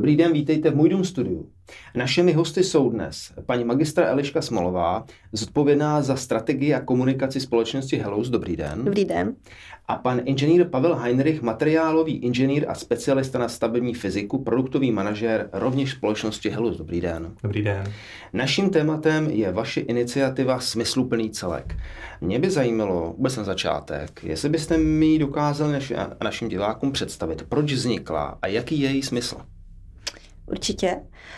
Dobrý den, vítejte v Můj dům studiu. Našimi hosty jsou dnes paní magistra Eliška Smolová, zodpovědná za strategii a komunikaci společnosti Hellows. Dobrý den. Dobrý den. A pan inženýr Pavel Heinrich, materiálový inženýr a specialista na stavební fyziku, produktový manažér rovněž společnosti Hellows. Dobrý den. Dobrý den. Naším tématem je vaše iniciativa Smysluplný celek. Mě by zajímalo vůbec na začátek, jestli byste mi dokázali našim divákům představit, proč vznikla a jaký je její smysl. Určitě.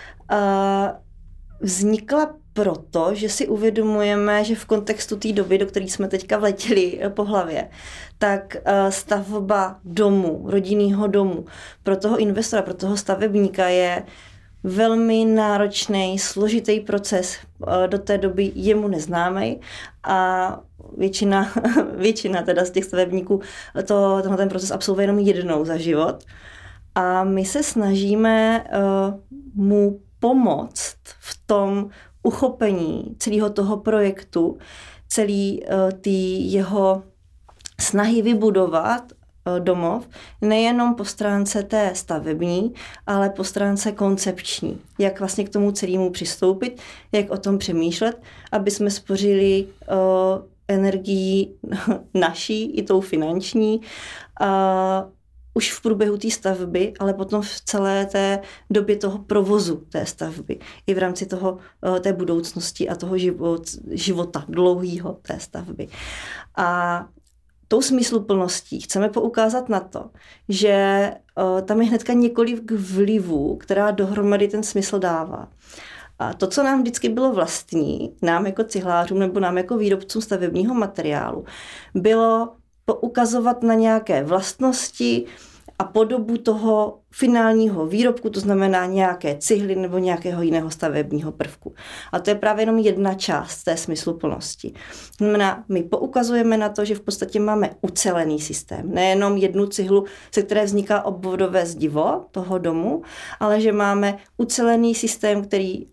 Vznikla proto, že si uvědomujeme, že v kontextu té doby, do které jsme teďka vletěli po hlavě, tak stavba domu, rodinného domu, pro toho investora, pro toho stavebníka je velmi náročný, složitý proces, do té doby jemu neznámý a většina teda z těch stavebníků ten proces absolvuje jenom jednou za život. A my se snažíme mu pomoct v tom uchopení celého toho projektu, celý jeho snahy vybudovat domov, nejenom po stránce té stavební, ale po stránce koncepční. Jak vlastně k tomu celému přistoupit, jak o tom přemýšlet, aby jsme spořili energii naší i tou finanční, už v průběhu té stavby, ale potom v celé té době toho provozu té stavby. I v rámci té budoucnosti a toho života dlouhého té stavby. A tou smysluplností chceme poukázat na to, že tam je hnedka několik vlivů, která dohromady ten smysl dává. A to, co nám vždycky bylo vlastní, nám jako cihlářům nebo nám jako výrobcům stavebního materiálu, bylo poukazovat na nějaké vlastnosti a podobu toho finálního výrobku, to znamená nějaké cihly nebo nějakého jiného stavebního prvku. A to je právě jenom jedna část té smysluplnosti. To znamená, my poukazujeme na to, že v podstatě máme ucelený systém. Nejenom jednu cihlu, se které vzniká obvodové zdivo toho domu, ale že máme ucelený systém, který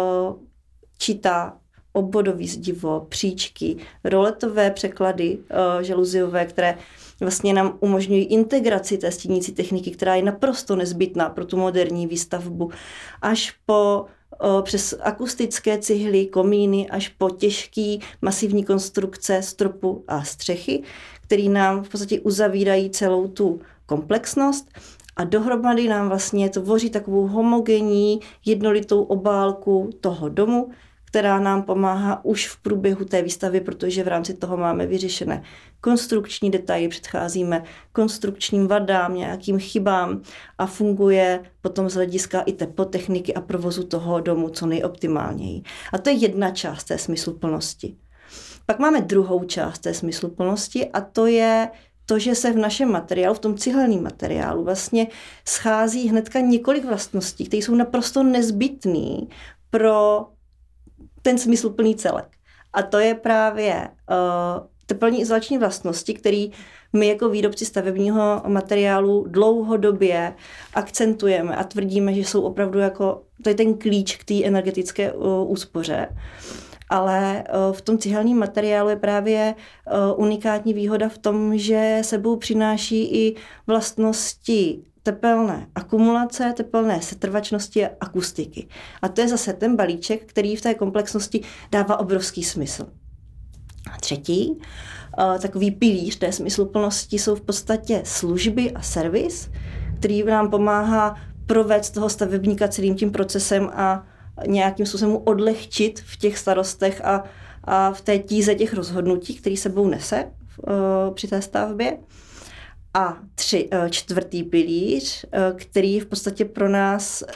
čítá obvodový zdivo, příčky, roletové překlady žaluziové, které vlastně nám umožňují integraci té stínící techniky, která je naprosto nezbytná pro tu moderní výstavbu, až přes akustické cihly, komíny, až po těžký masivní konstrukce stropu a střechy, který nám v podstatě uzavírají celou tu komplexnost a dohromady nám vlastně tvoří takovou homogenní, jednolitou obálku toho domu, která nám pomáhá už v průběhu té výstavy, protože v rámci toho máme vyřešené konstrukční detaily, předcházíme konstrukčním vadám, nějakým chybám a funguje potom z hlediska i teplotechniky a provozu toho domu co nejoptimálněji. A to je jedna část té smysluplnosti. Pak máme druhou část té smysluplnosti a to je to, že se v našem materiálu, v tom cihelném materiálu vlastně schází hnedka několik vlastností, které jsou naprosto nezbytné pro ten smysluplný celek. A to je právě teplní izolační vlastnosti, které my jako výrobci stavebního materiálu dlouhodobě akcentujeme a tvrdíme, že jsou opravdu to je ten klíč k té energetické úspoře. Ale v tom cihelném materiálu je právě unikátní výhoda v tom, že sebou přináší i vlastnosti tepelné akumulace, tepelné setrvačnosti a akustiky. A to je zase ten balíček, který v té komplexnosti dává obrovský smysl. A třetí, takový pilíř té smysluplnosti jsou v podstatě služby a servis, který nám pomáhá provést toho stavebníka celým tím procesem a nějakým způsobem mu odlehčit v těch starostech a v té tíze těch rozhodnutí, který sebou nese při té stavbě. A čtvrtý pilíř, který je v podstatě pro nás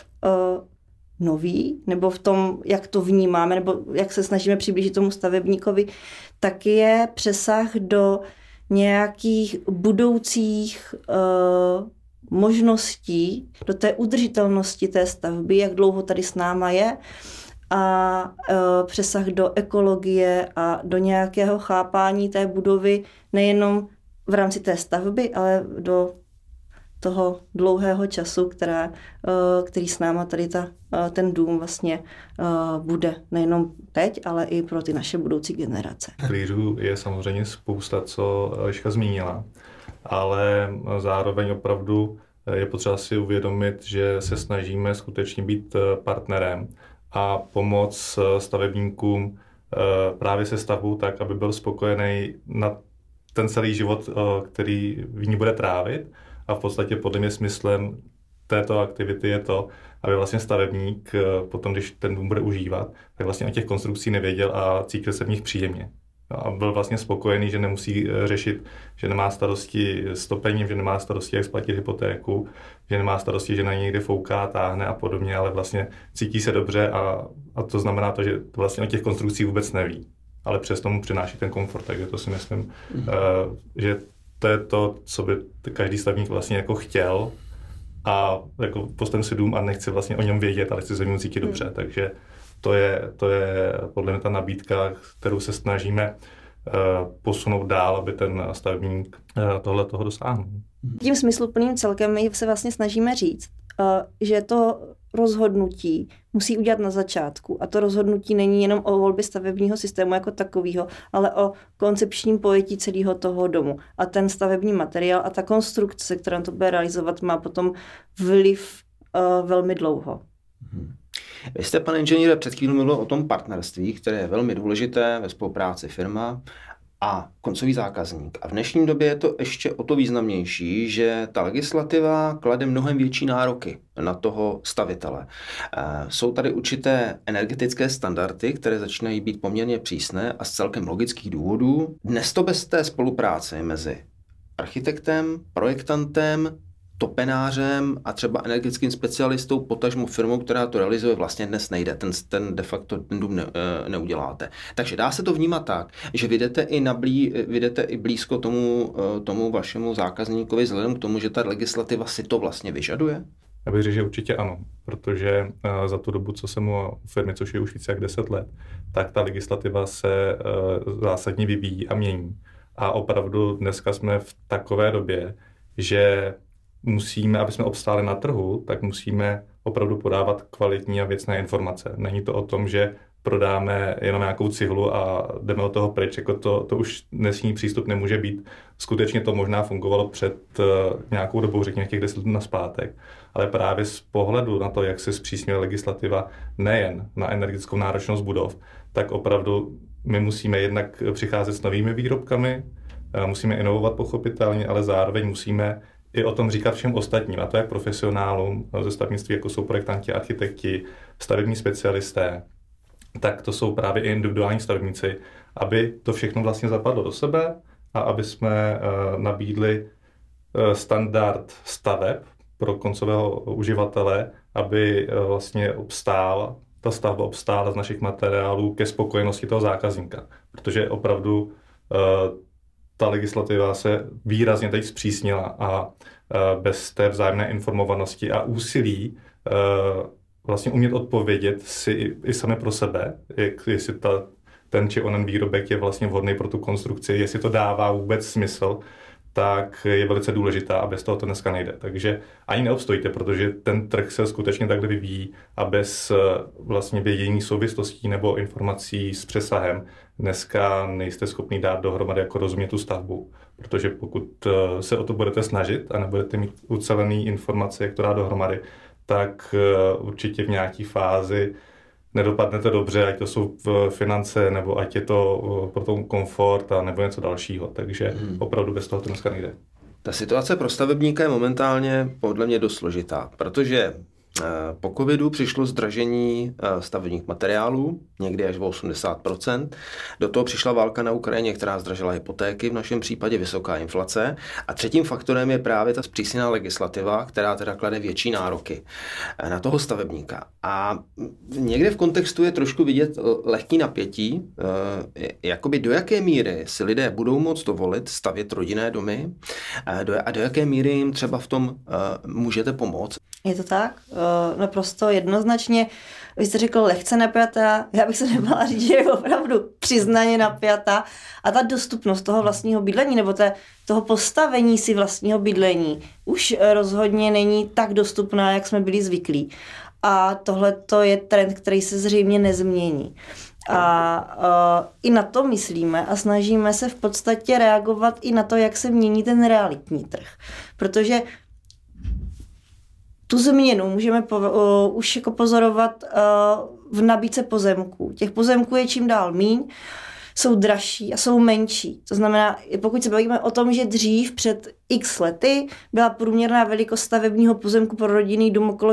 nový, nebo v tom, jak to vnímáme, nebo jak se snažíme přiblížit tomu stavebníkovi, tak je přesah do nějakých budoucích možností, do té udržitelnosti té stavby, jak dlouho tady s náma je, a přesah do ekologie a do nějakého chápání té budovy nejenom v rámci té stavby, ale do toho dlouhého času, který s náma tady ten dům vlastně bude nejenom teď, ale i pro ty naše budoucí generace. Pilířů je samozřejmě spousta, co Eliška zmínila, ale zároveň opravdu je potřeba si uvědomit, že se snažíme skutečně být partnerem a pomoct stavebníkům právě se stavbou tak, aby byl spokojený na ten celý život, který v ní bude trávit. A v podstatě podle mě smyslem této aktivity je to, aby vlastně stavebník potom, když ten dům bude užívat, tak vlastně o těch konstrukcí nevěděl a cítil se v nich příjemně. A byl vlastně spokojený, že nemusí řešit, že nemá starosti s topením, že nemá starosti, jak splatit hypotéku, že nemá starosti, že na něj někde fouká, táhne a podobně, ale vlastně cítí se dobře a to znamená to, že vlastně o těch konstrukcích vůbec neví. Ale přesto mu přináší ten komfort, takže to si myslím, že to je to, co by každý stavebník vlastně jako chtěl a jako postavím si dům a nechci vlastně o něm vědět, ale chci se v něm cítit dobře, takže to je podle mě ta nabídka, kterou se snažíme posunout dál, aby ten stavebník toho dosáhnul. Tím smysluplným celkem my se vlastně snažíme říct, že to rozhodnutí musí udělat na začátku. A to rozhodnutí není jenom o volbě stavebního systému jako takového, ale o koncepčním pojetí celého toho domu. A ten stavební materiál a ta konstrukce, která to bude realizovat, má potom vliv velmi dlouho. Vy jste, pane inženýre, před chvílí mluvil o tom partnerství, které je velmi důležité ve spolupráci firma a koncový zákazník. A v dnešní době je to ještě o to významnější, že ta legislativa klade mnohem větší nároky na toho stavitele. Jsou tady určité energetické standardy, které začínají být poměrně přísné a z celkem logických důvodů. Dnes to bez té spolupráce mezi architektem, projektantem, topenářem a třeba energetickým specialistou, potažmo firmou, která to realizuje, vlastně dnes nejde. Ten de facto ten dům neuděláte. Takže dá se to vnímat tak, že vy jdete i blízko tomu vašemu zákazníkovi vzhledem k tomu, že ta legislativa si to vlastně vyžaduje? Já bych řekl, že určitě ano, protože za tu dobu, co jsem u firmy, což je už více jak 10 let, tak ta legislativa se zásadně vyvíjí a mění. A opravdu dneska jsme v takové době, že musíme, aby jsme obstáli na trhu, tak musíme opravdu podávat kvalitní a věcné informace. Není to o tom, že prodáme jenom nějakou cihlu a jdeme od toho pryč, jako to už dnesní přístup nemůže být. Skutečně to možná fungovalo před nějakou dobou, řekněme těch 10 let nazpátek, ale právě z pohledu na to, jak se zpřísňuje legislativa nejen na energetickou náročnost budov, tak opravdu my musíme jednak přicházet s novými výrobkami, musíme inovovat pochopitelně, ale zároveň musíme i o tom říkat všem ostatním, a to jak profesionálům ze stavebnictví, jako jsou projektanti, architekti, stavební specialisté, tak to jsou právě i individuální stavebníci, aby to všechno vlastně zapadlo do sebe a aby jsme nabídli standard staveb pro koncového uživatele, aby vlastně ta stavba obstála z našich materiálů ke spokojenosti toho zákazníka, protože opravdu ta legislativa se výrazně teď zpřísnila a bez té vzájemné informovanosti a úsilí vlastně umět odpovědět si i sami pro sebe, jestli ten či onen výrobek je vlastně vhodný pro tu konstrukci, jestli to dává vůbec smysl, tak je velice důležitá a bez toho to dneska nejde. Takže ani neobstojíte, protože ten trh se skutečně takhle vyvíjí a bez vlastně vědění souvislostí nebo informací s přesahem dneska nejste schopni dát dohromady jako rozumět tu stavbu. Protože pokud se o to budete snažit a nebudete mít ucelený informace, jak to dát dohromady, tak určitě v nějaké fázi nedopadnete dobře, ať to jsou finance, nebo ať je to pro tom komfort a nebo něco dalšího. Takže opravdu bez toho to dneska nejde. Ta situace pro stavebníka je momentálně podle mě dost složitá, protože po covidu přišlo zdražení stavebních materiálů, někdy až o 80%. Do toho přišla válka na Ukrajině, která zdražila hypotéky, v našem případě vysoká inflace. A třetím faktorem je právě ta zpřísněná legislativa, která teda klade větší nároky na toho stavebníka. A někde v kontextu je trošku vidět lehký napětí, jakoby do jaké míry si lidé budou moct dovolit stavět rodinné domy a do jaké míry jim třeba v tom můžete pomoct. Je to tak? Naprosto jednoznačně. Vy jste řekl lehce napjatá, já bych se nebála říct, že je opravdu přiznaně napjatá. A ta dostupnost toho vlastního bydlení nebo toho postavení si vlastního bydlení už rozhodně není tak dostupná, jak jsme byli zvyklí. A tohle to je trend, který se zřejmě nezmění. A i na to myslíme a snažíme se v podstatě reagovat i na to, jak se mění ten realitní trh. Protože tu změnu můžeme už jako pozorovat v nabídce pozemků. Těch pozemků je čím dál míň, jsou dražší a jsou menší. To znamená, pokud se bavíme o tom, že dřív před x lety byla průměrná velikost stavebního pozemku pro rodinný dům okolo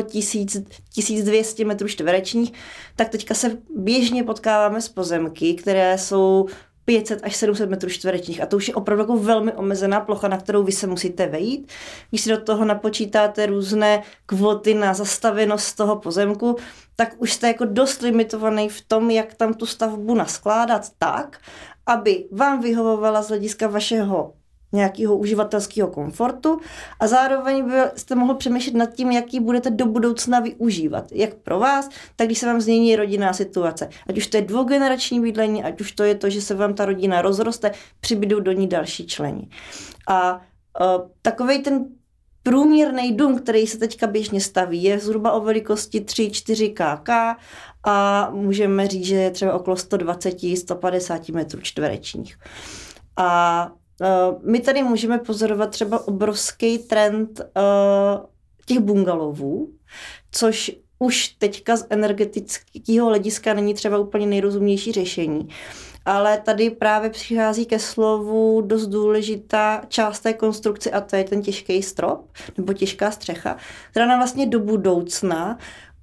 1200 metrů čtverečních, tak teďka se běžně potkáváme s pozemky, které jsou 500 až 700 metrů čtverečních. A to už je opravdu jako velmi omezená plocha, na kterou vy se musíte vejít. Když si do toho napočítáte různé kvóty na zastavěnost toho pozemku, tak už jste jako dost limitovaný v tom, jak tam tu stavbu naskládat tak, aby vám vyhovovala z hlediska vašeho nějakého uživatelského komfortu a zároveň byste mohl přemýšlet nad tím, jaký budete do budoucna využívat. Jak pro vás, tak když se vám změní rodinná situace. Ať už to je dvougenerační bydlení, ať už to je to, že se vám ta rodina rozroste, přibydou do ní další členi. A takovej ten průměrný dům, který se teďka běžně staví, je zhruba o velikosti 3-4 kk a můžeme říct, že je třeba okolo 120-150 metrů čtverečních. A my tady můžeme pozorovat třeba obrovský trend těch bungalovů, což už teďka z energetického hlediska není třeba úplně nejrozumnější řešení. Ale tady právě přichází ke slovu dost důležitá část té konstrukce a to je ten těžký strop nebo těžká střecha, která nám vlastně do budoucna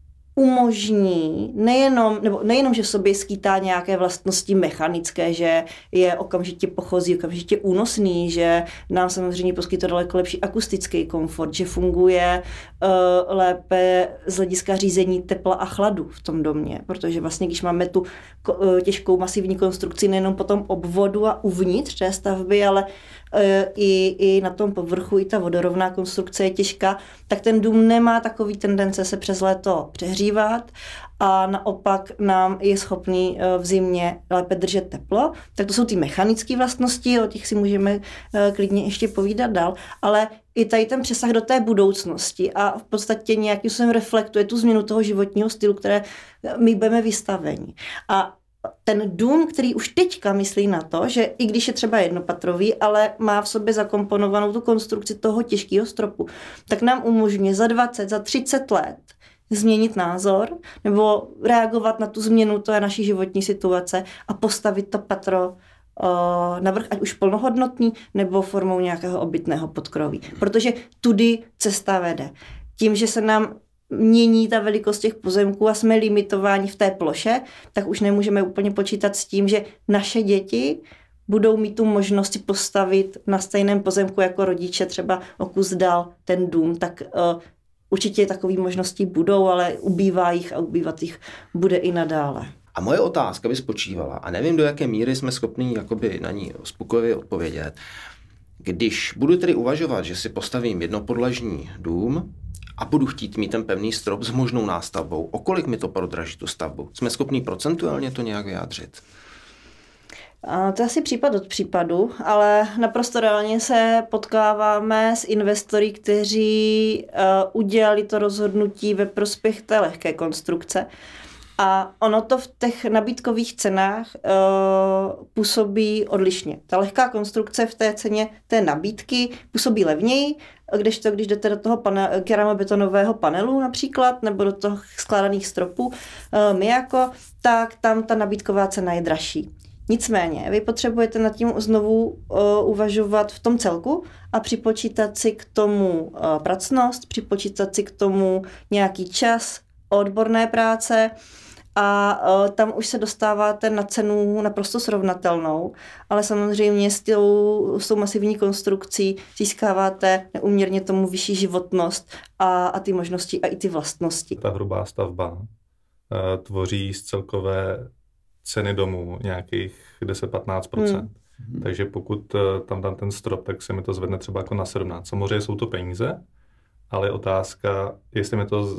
umožní nejenom, že v sobě skýtá nějaké vlastnosti mechanické, že je okamžitě pochozí, okamžitě únosný, že nám samozřejmě poskytuje daleko lepší akustický komfort, že funguje lépe z hlediska řízení tepla a chladu v tom domě, protože vlastně když máme tu těžkou masivní konstrukci nejenom po tom obvodu a uvnitř té stavby, ale i na tom povrchu, i ta vodorovná konstrukce je těžká, tak ten dům nemá takový tendence se přes léto přehřívat a naopak nám je schopný v zimě lépe držet teplo. Tak to jsou ty mechanické vlastnosti, o těch si můžeme klidně ještě povídat dál, ale i tady ten přesah do té budoucnosti a v podstatě nějakým způsobem reflektuje tu změnu toho životního stylu, které my budeme vystaveni. A ten dům, který už teďka myslí na to, že i když je třeba jednopatrový, ale má v sobě zakomponovanou tu konstrukci toho těžkého stropu, tak nám umožňuje za 20, za 30 let změnit názor nebo reagovat na tu změnu té naší životní situace a postavit to patro navrch, ať už plnohodnotný nebo formou nějakého obytného podkroví. Protože tudy cesta vede. Tím, že se nám mění ta velikost těch pozemků a jsme limitováni v té ploše, tak už nemůžeme úplně počítat s tím, že naše děti budou mít tu možnost postavit na stejném pozemku jako rodiče, třeba o kus dál ten dům, tak určitě takové možnosti budou, ale ubývá jich a ubývat jich bude i nadále. A moje otázka by spočívala, a nevím, do jaké míry jsme schopni jakoby na ní uspokojivě odpovědět, když budu tedy uvažovat, že si postavím jednopodlažní dům a budu chtít mít ten pevný strop s možnou nástavbou, o kolik mi to prodraží tu stavbu? Jsme schopni procentuálně to nějak vyjádřit? To je asi případ od případu, ale naprosto reálně se potkáváme s investory, kteří udělali to rozhodnutí ve prospěch té lehké konstrukce. A ono to v těch nabídkových cenách působí odlišně. Ta lehká konstrukce v té ceně té nabídky působí levněji, když jdete do toho keramobetonového panelu například, nebo do toho skládaných stropů Miyako, tak tam ta nabídková cena je dražší. Nicméně, vy potřebujete nad tím znovu uvažovat v tom celku a připočítat si k tomu pracnost, připočítat si k tomu nějaký čas odborné práce a tam už se dostáváte na cenu naprosto srovnatelnou, ale samozřejmě s tou masivní konstrukcí získáváte neúměrně tomu vyšší životnost a ty možnosti a i ty vlastnosti. Ta hrubá stavba tvoří z celkové ceny domu nějakých 10-15%. Takže pokud tam dám ten strop, tak se mi to zvedne třeba jako na 17%. Samozřejmě jsou to peníze, ale je otázka, jestli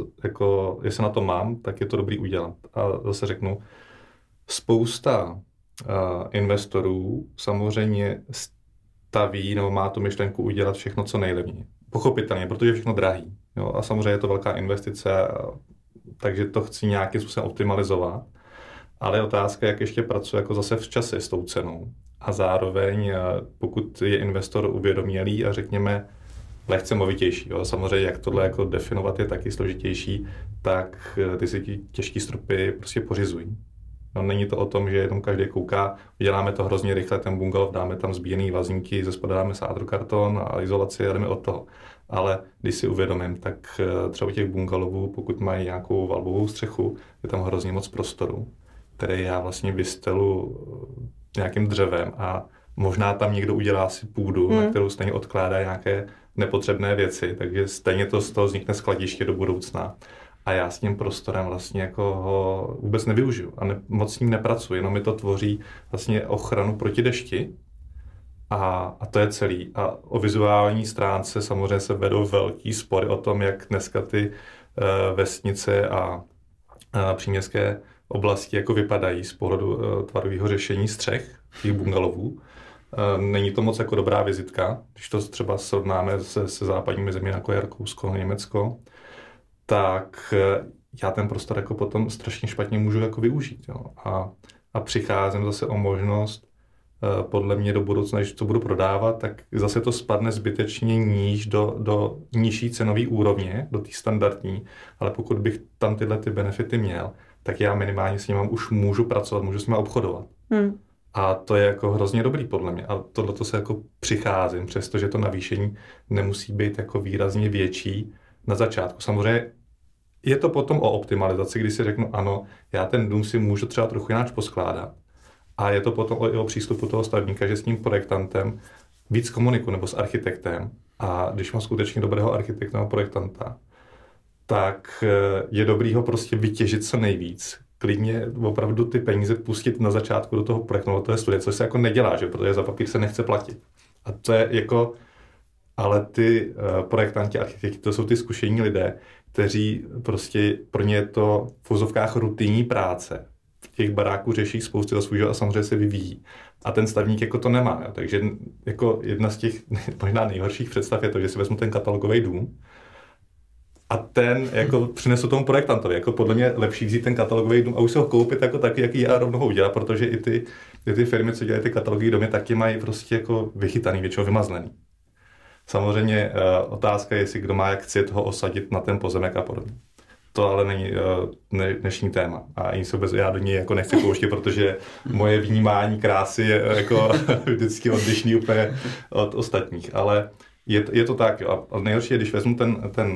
na to mám, tak je to dobrý udělat. A zase řeknu, spousta investorů samozřejmě staví nebo má tu myšlenku udělat všechno, co nejlevněji. Pochopitelně, protože je všechno drahý. Jo? A samozřejmě je to velká investice, takže to chci nějakým způsobem optimalizovat. Ale je otázka, jak ještě pracuje jako zase v čase s tou cenou. A zároveň, pokud je investor uvědomělý a řekněme, lehce movitější. Jo. Samozřejmě, jak tohle jako definovat je taky složitější, tak ty si ti těžký stropy prostě pořizují. No, není to o tom, že jenom každý kouká, uděláme to hrozně rychle, ten bungalov, dáme tam zbíjený vazníky, zespoda dáme sádrokarbon a izolaci a jdeme od toho. Ale když si uvědomím, tak třeba u těch bungalovů, pokud mají nějakou valbovou střechu, je tam hrozně moc prostoru, který já vlastně vystelu nějakým dřevem a možná tam někdo udělá si půdu, na kterou stejně odkládá nějaké nepotřebné věci, takže stejně to z toho vznikne skladiště do budoucna. A já s tím prostorem vlastně jako ho vůbec nevyužiju a moc s ním nepracuji, jenom mi to tvoří vlastně ochranu proti dešti a to je celý. A o vizuální stránce samozřejmě se vedou velký spory o tom, jak dneska ty vesnice a příměstské oblasti jako vypadají z pohledu tvarového řešení střech těch bungalovů. Není to moc jako dobrá vizitka, když to třeba srovnáme se západními zeměmi, jako je Rakousko, Německo, tak já ten prostor jako potom strašně špatně můžu jako využít. Jo. A přicházím zase o možnost, podle mě do budoucna, když to budu prodávat, tak zase to spadne zbytečně níž do nižší cenové úrovně, do té standardní, ale pokud bych tam tyhle ty benefity měl, tak já minimálně s ním už můžu pracovat, můžu s ním obchodovat. A to je jako hrozně dobrý podle mě. A tohleto se jako přicházím, přestože to navýšení nemusí být jako výrazně větší na začátku. Samozřejmě je to potom o optimalizaci, když si řeknu, ano, já ten dům si můžu třeba trochu jinak poskládat. A je to potom o přístupu toho stavebníka, že s tím projektantem víc komunikuji nebo s architektem. A když mám skutečně dobrého architekta nebo projektanta, tak je dobrý ho prostě vytěžit co nejvíc. Klidně opravdu ty peníze pustit na začátku do toho projektu, nebo to je studie, což se jako nedělá, že? Protože za papír se nechce platit. A to je jako, ale ty projektanti, architekti, to jsou ty zkušení lidé, kteří prostě pro ně je to v uvozovkách rutinní práce. V těch baráků řeší spousty za svůj život a samozřejmě se vyvíjí. A ten stavník jako to nemá. Jo? Takže jako jedna z těch možná nejhorších představ je to, že si vezmu ten katalogový dům a ten jako přinesu tomu projektantovi. Jako podle mě lepší vzít ten katalogový dům a už se ho koupit jako taky, jaký já rovnou ho udělám, protože i ty firmy, co dělají ty katalogové domy, taky mají prostě jako vychytaný, většinou vymazlený. Samozřejmě otázka je, jestli kdo má jak chci toho osadit na ten pozemek a podobně. To ale není dnešní téma. A ani se vůbec já do něj jako nechci pouštět, protože moje vnímání krásy je jako vždycky odlišný úplně od ostatních. Ale je to tak. Jo. A nejhorší je, když vezmu ten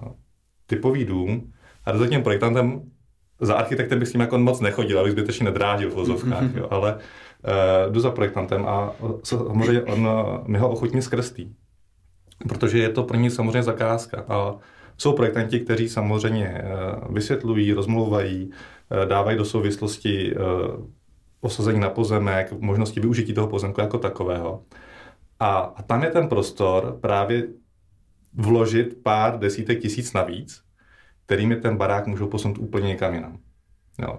typový dům a za tím projektantem, za architektem bych s ním jako moc nechodil, abych zbytečně nedrážil v vozovkách. Jo. Ale jdu za projektantem a samozřejmě on mi ho ochotně zkreslí. Protože je to pro ně samozřejmě zakázka. A jsou projektanti, kteří samozřejmě vysvětlují, rozmlouvají, dávají do souvislosti osazení na pozemek, možnosti využití toho pozemku jako takového. A tam je ten prostor právě vložit pár desítek tisíc navíc, kterými ten barák můžou posunout úplně někam jinam. Jo.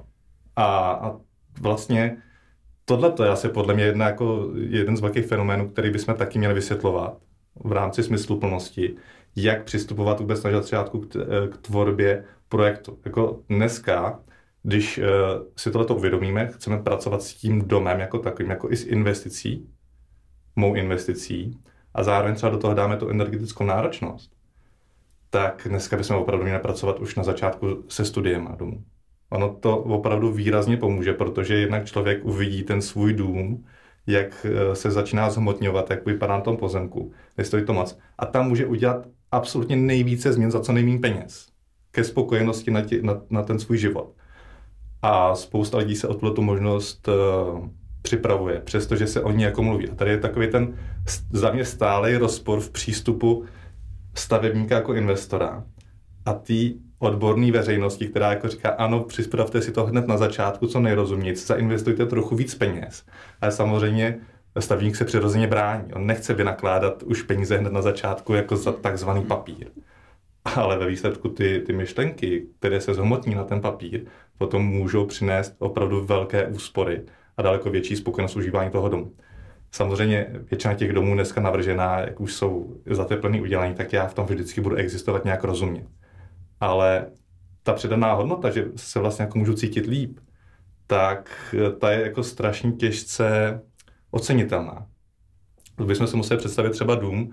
A vlastně tohleto je asi podle mě jeden z velkých fenoménů, který bychom taky měli vysvětlovat v rámci smysluplnosti, jak přistupovat vůbec na začátku k tvorbě projektu. Jako dneska, když si tohleto uvědomíme, chceme pracovat s tím domem jako takovým, jako i s investicí, mou investicí, a zároveň třeba do toho dáme tu energetickou náročnost, tak dneska bychom opravdu měli pracovat už na začátku se studiem a domu. Ono to opravdu výrazně pomůže, protože jednak člověk uvidí ten svůj dům, jak se začíná zhmotňovat, jak vypadá na tom pozemku, nestojí to moc. A tam může udělat absolutně nejvíce změn za co nejméně peněz. Ke spokojenosti na ten svůj život. A spousta lidí se o tuto možnost připravuje, přestože se o ní jako mluví. A tady je takový ten za mě stálý rozpor v přístupu stavebníka jako investora a té odborné veřejnosti, která jako říká, ano, připravte si to hned na začátku, co nejrozumějíc, zainvestujte trochu víc peněz. Ale samozřejmě stavebník se přirozeně brání. On nechce vynakládat už peníze hned na začátku jako za takzvaný papír. Ale ve výsledku ty myšlenky, které se zhmotní na ten papír, potom můžou přinést opravdu velké úspory a daleko větší spokojenost užívání toho domu. Samozřejmě většina těch domů dneska navržená, jak už jsou zateplený udělání, tak já v tom vždycky budu existovat nějak rozumně. Ale ta přidaná hodnota, že se vlastně jako můžu cítit líp, tak ta je jako strašně těžce ocenitelná. Bychom si museli představit třeba dům,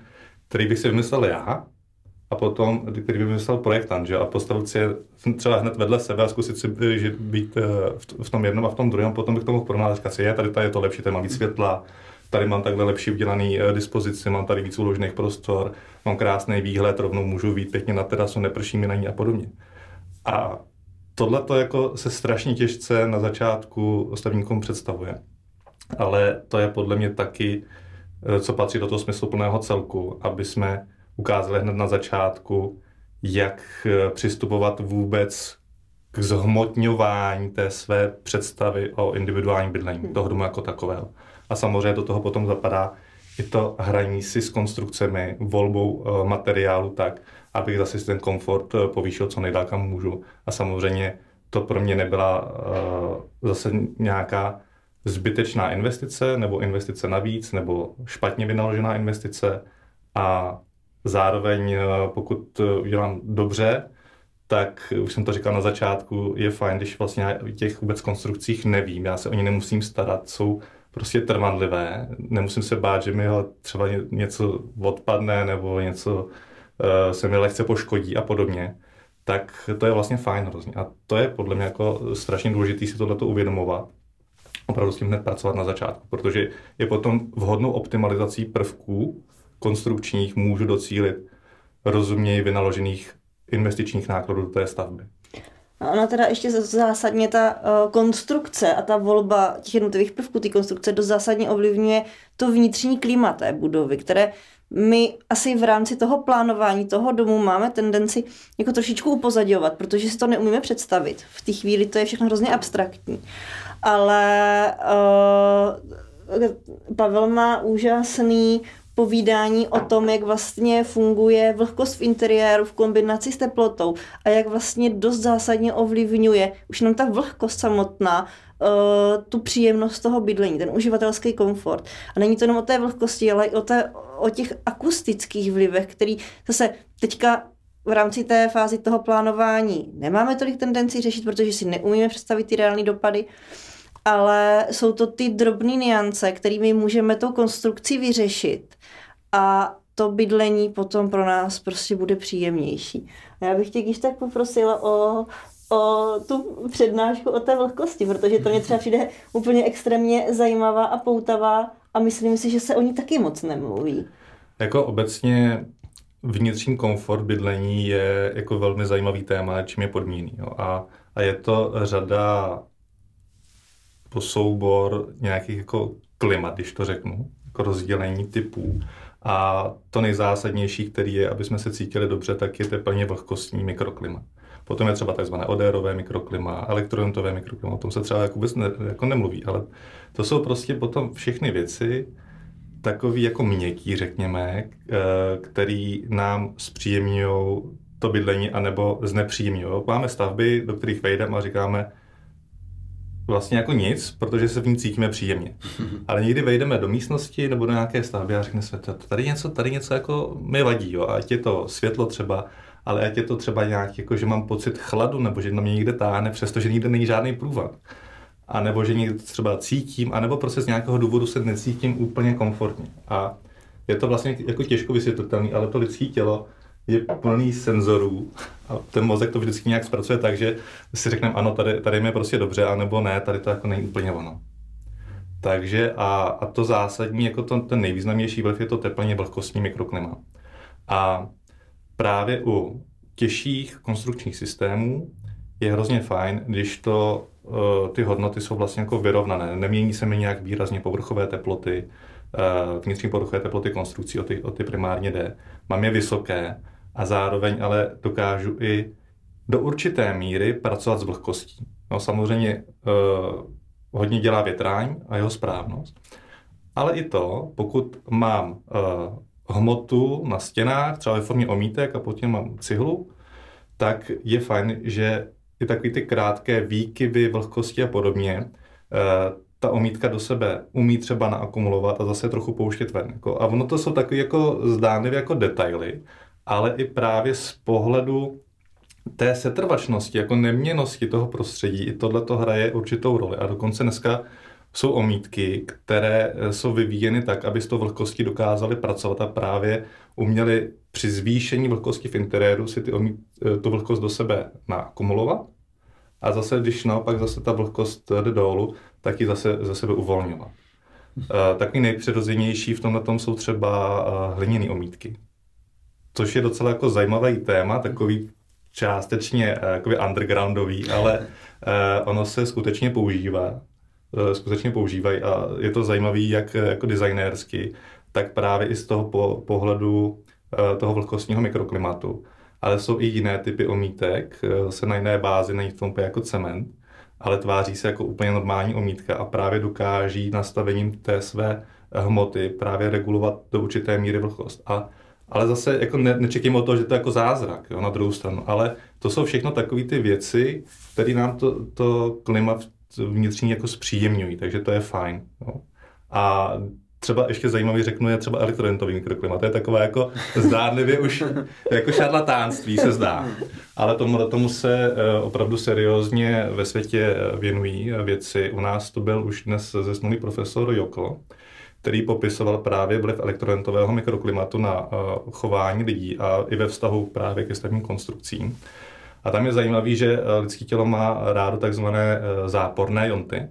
který bych si vymyslel já, a potom, který by vymyslel projektant, že? A postavit si je třeba hned vedle sebe a zkusit si být v tom jednom a v tom druhém, potom bych to mohl porovnat a říkat si, tady je to lepší, tady mám víc světla, tady mám takhle lepší udělaný dispozici, mám tady víc uložených prostor, mám krásný výhled, rovnou můžu vyjít pěkně na terasu, neprší mi na ní a podobně. A tohle to jako se strašně těžce na začátku stavebníkům představuje. Ale to je podle mě taky, co patří do toho smysluplného celku, aby jsme ukázali hned na začátku, jak přistupovat vůbec k zhmotňování té své představy o individuálním bydlení, toho domu jako takového. A samozřejmě do toho potom zapadá i to hraní si s konstrukcemi, volbou materiálu tak, abych zase ten komfort povýšil co nejdál, kam můžu. A samozřejmě to pro mě nebyla zase nějaká zbytečná investice, nebo investice navíc, nebo špatně vynaložená investice. A zároveň, pokud udělám dobře, tak už jsem to říkal na začátku, je fajn, když vlastně o těch vůbec konstrukcích nevím, já se o ně nemusím starat, jsou prostě trvanlivé, nemusím se bát, že mi třeba něco odpadne nebo něco se mi lehce poškodí a podobně, tak to je vlastně fajn hrozně. A to je podle mě jako strašně důležité si tohleto uvědomovat, opravdu s tím hned pracovat na začátku, protože je potom vhodnou optimalizací prvků konstrukčních můžu docílit rozumněji vynaložených investičních nákladů do té stavby. A ona teda ještě zásadně ta konstrukce a ta volba těch jednotlivých prvků té konstrukce dost zásadně ovlivňuje to vnitřní klima té budovy, které my asi v rámci toho plánování toho domu máme tendenci jako trošičku upozadňovat, protože si to neumíme představit. V té chvíli to je všechno hrozně abstraktní. Ale Pavel má úžasný povídání o tom, jak vlastně funguje vlhkost v interiéru v kombinaci s teplotou a jak vlastně dost zásadně ovlivňuje už jenom ta vlhkost samotná tu příjemnost toho bydlení, ten uživatelský komfort. A není to jenom o té vlhkosti, ale i o těch akustických vlivech, který zase teďka v rámci té fázi toho plánování nemáme tolik tendenci řešit, protože si neumíme představit ty reální dopady, ale jsou to ty drobné nuance, kterými můžeme tou konstrukci vyřešit a to bydlení potom pro nás prostě bude příjemnější. A já bych tě když tak poprosila o tu přednášku o té vlhkosti, protože to mě třeba přijde úplně extrémně zajímavá a poutavá a myslím si, že se o ní taky moc nemluví. Jako obecně vnitřní komfort bydlení je jako velmi zajímavý téma, čím je podmíněný. A je to řada soubor nějakých jako klimat, když to řeknu, jako rozdělení typů. A to nejzásadnější, který je, aby jsme se cítili dobře, tak je teplně vlhkostní mikroklima. Potom je třeba tzv. Odérové mikroklima, elektrojontové mikroklima, o tom se třeba vůbec nemluví, ale to jsou prostě potom všechny věci, takový jako měkký, řekněme, který nám zpříjemňují to bydlení anebo znepříjemňují. Máme stavby, do kterých vejdeme a říkáme vlastně jako nic, protože se v ní cítíme příjemně. Ale někdy vejdeme do místnosti nebo do nějaké stavby a řekne se, tady něco jako mi vadí, jo? Ať je to světlo třeba, ale ať je to třeba nějak, jako, že mám pocit chladu, nebo že na mě někde táhne, přestože nikde není žádný průvan. A nebo že někde třeba cítím, anebo prostě z nějakého důvodu se necítím úplně komfortně. A je to vlastně jako těžko vysvětlitelný, ale to lidské tělo je plný senzorů a ten mozek to vždycky nějak zpracuje tak, že si řekneme, ano, tady je prostě dobře, anebo ne, tady to jako není úplně ono. Takže a to zásadní, jako ten nejvýznamnější vliv je to teplně vlhkostní mikroklima. A právě u těžších konstrukčních systémů je hrozně fajn, když ty hodnoty jsou vlastně jako vyrovnané. Nemění se mi nějak výrazně povrchové teploty, vnitřní povrchové teploty konstrukcí, o ty primárně jde. Mám je vysoké a zároveň ale dokážu i do určité míry pracovat s vlhkostí. No, samozřejmě hodně dělá větrání a jeho správnost, ale i to, pokud mám hmotu na stěnách, třeba ve formě omítek a potom mám cihlu, tak je fajn, že i takový ty krátké výkyvy vlhkosti a podobně, ta omítka do sebe umí třeba naakumulovat a zase trochu pouštět ven. A ono to jsou takové jako zdánlivě jako detaily, ale i právě z pohledu té setrvačnosti, jako neměnnosti toho prostředí, i tohle to hraje určitou roli. A dokonce dneska jsou omítky, které jsou vyvíjeny tak, aby s tou vlhkostí dokázaly pracovat a právě uměli při zvýšení vlhkosti v interiéru si tu vlhkost do sebe naakumulovat a zase, když naopak zase ta vlhkost jde dolů, tak ji zase za sebe uvolňovat. Takový nejpřirozenější v tomhle tom jsou třeba hliněné omítky, což je docela jako zajímavý téma, takový částečně jakoby undergroundový, ale ono se skutečně používají a je to zajímavý jak jako designérsky, tak právě i z toho pohledu toho vlhkostního mikroklimatu. Ale jsou i jiné typy omítek, zase na jiné bázi, není to úplně jako cement, ale tváří se jako úplně normální omítka a právě dokáží nastavením té své hmoty právě regulovat do určité míry vlhkost. Ale zase jako nečekám od toho, že to je jako zázrak, jo, na druhou stranu, ale to jsou všechno takové ty věci, které nám to klima vnitřní jako zpříjemňují, takže to je fajn. Jo. A třeba ještě zajímavý řeknu je třeba elektrodentový mikroklima. To je takové jako zdánlivě už jako šarlatánství se zdá. Ale tomu se opravdu seriózně ve světě věnují věci. U nás to byl už dnes zesnulý profesor Jokl, který popisoval právě vliv elektrodentového mikroklimatu na chování lidí a i ve vztahu právě ke stavebním konstrukcím. A tam je zajímavý, že lidské tělo má rádo takzvané záporné jonty.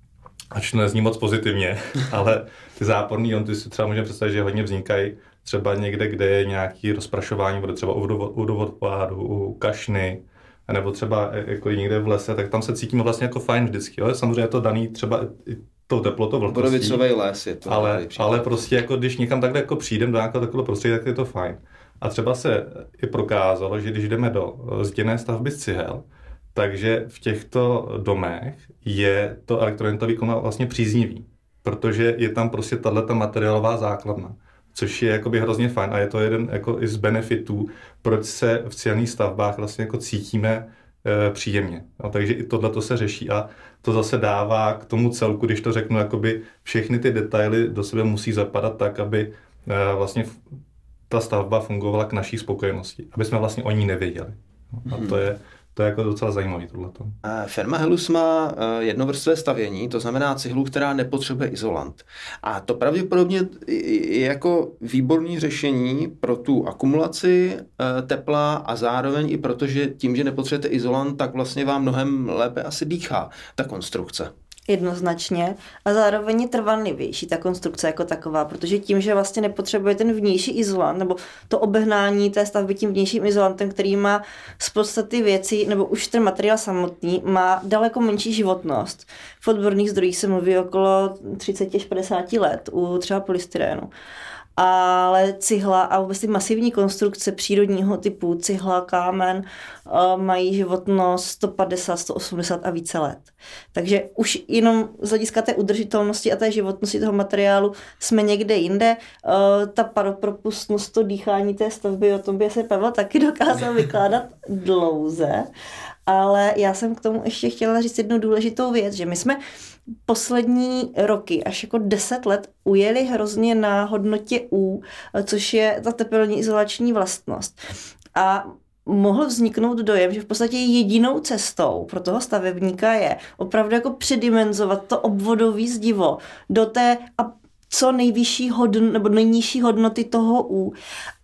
Ač to nezní moc pozitivně, ale ty záporné jonty si třeba můžeme představit, že hodně vznikají třeba někde, kde je nějaké rozprašování vody, třeba u vodopádu, u kašny, nebo třeba jako někde v lese, tak tam se cítíme vlastně jako fajn vždycky. Jo? Samozřejmě je to daný třeba i tou teplotou, vlhkostí. Borovicový les je to. Ale prostě jako když někam takhle jako přijdem do nějakého takového prostředí, tak je to fajn. A třeba se i prokázalo, že když jdeme do zděné stavby z cihel, takže v těchto domech je to elektrodentový klima vlastně příznivý, protože je tam prostě tato materiálová základna, což je jakoby hrozně fajn a je to jeden jako i z benefitů, proč se v cihelných stavbách vlastně jako cítíme příjemně. No, takže i tohle se řeší a to zase dává k tomu celku, když to řeknu, jakoby všechny ty detaily do sebe musí zapadat tak, aby vlastně ta stavba fungovala k naší spokojenosti, aby jsme vlastně o ní nevěděli. No, a to je jako docela zajímavý tohleto. Firma Hellus má jednovrstvé stavění, to znamená cihlu, která nepotřebuje izolant. A to pravděpodobně je jako výborné řešení pro tu akumulaci tepla a zároveň i protože tím, že nepotřebujete izolant, tak vlastně vám mnohem lépe asi dýchá ta konstrukce. Jednoznačně a zároveň je trvanlivější ta konstrukce jako taková, protože tím, že vlastně nepotřebuje ten vnější izolant nebo to obehnání té stavby tím vnějším izolantem, který má z podstaty věcí, nebo už ten materiál samotný má daleko menší životnost. V odborných zdrojích se mluví okolo 30 až 50 let u třeba polystyrénu. Ale cihla a vůbec ty masivní konstrukce přírodního typu, cihla, kámen, mají životnost 150, 180 a více let. Takže už jenom z hlediska té udržitelnosti a té životnosti toho materiálu jsme někde jinde. Ta paropropustnost, to dýchání té stavby, o tom by se Pavel taky dokázal vykládat dlouze. Ale já jsem k tomu ještě chtěla říct jednu důležitou věc, že my jsme poslední roky, až jako 10 let, ujeli hrozně na hodnotě U, což je ta tepelní izolační vlastnost. A mohl vzniknout dojem, že v podstatě jedinou cestou pro toho stavebníka je opravdu jako předimenzovat to obvodové zdivo do té co nejvyšší nebo nejnižší hodnoty toho U.